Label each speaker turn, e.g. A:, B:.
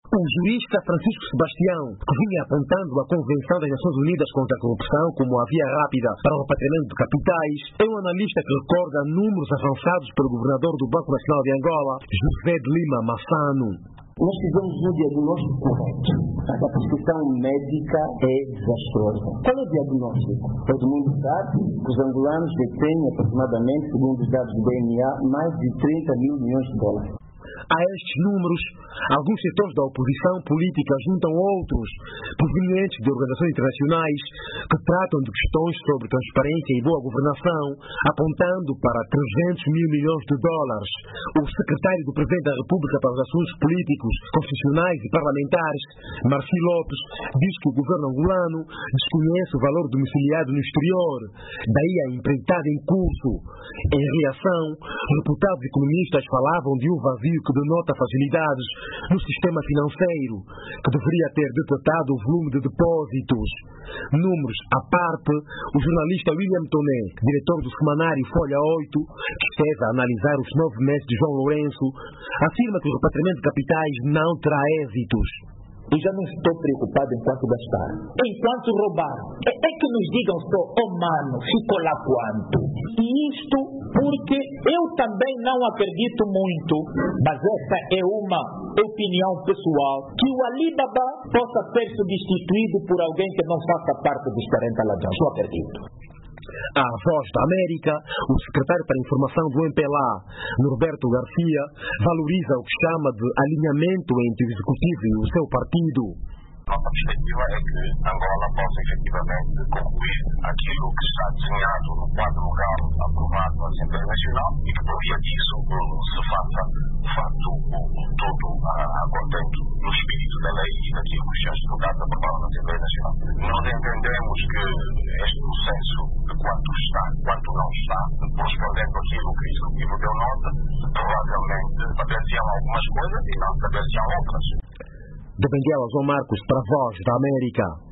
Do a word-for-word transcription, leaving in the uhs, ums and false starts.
A: O jurista Francisco Sebastião, que vinha apontando a Convenção das Nações Unidas contra a Corrupção como a via rápida para o repatriamento de capitais, é um analista que recorda números avançados pelo governador do Banco Nacional de Angola, José de Lima Massano.
B: Nós fizemos um diagnóstico correto. A prescrição médica é desastrosa. Qual é o diagnóstico? Todo mundo sabe que os angolanos detêm aproximadamente, segundo os dados do B N A, mais de trinta mil milhões de dólares.
A: A estes números, alguns setores da oposição política juntam outros, provenientes de organizações internacionais, que tratam de questões sobre transparência e boa governação, apontando para trezentos mil milhões de dólares. O secretário do Presidente da República para os Assuntos Políticos, Constitucionais e Parlamentares, Marci Lopes, diz que o governo angolano desconhece o valor domiciliado no exterior, daí a empreitada em curso. Em reação, reputados economistas falavam de um vazio que denota facilidades no sistema financeiro, que deveria ter detectado o volume de depósitos. Números à parte, o jornalista William Toné, diretor do semanário Folha oito, que esteve a analisar os nove meses de João Lourenço, afirma que o repatriamento de capitais não terá êxitos.
C: Eu já não estou preocupado enquanto gastar. Enquanto roubar. É, é que nos digam só, oh mano, ficou lá quanto? E isto porque eu também não acredito muito, mas essa é uma opinião pessoal, que o Alibaba possa ser substituído por alguém que não faça parte dos quarenta ladrões. Eu acredito.
A: À Voz da América, o secretário para a Informação do M P L A, Norberto Garcia, valoriza o que chama de alinhamento entre o Executivo e o seu partido.
D: Nossa perspectiva é que Angola possa efetivamente concluir aquilo que está desenhado no quadro legal aprovado na Assembleia Nacional e que, por via disso, se faça, de facto, todo a contento no espírito da lei e daquilo que os senhores deputados aprovaram na Assembleia Nacional. Nós entendemos que este processo de quanto está, quanto não está, correspondendo àquilo que o Executivo deu nota, provavelmente apreciam algumas coisas e não se apreciam outras.
A: De Benguela, João Marcos, para a Voz da América.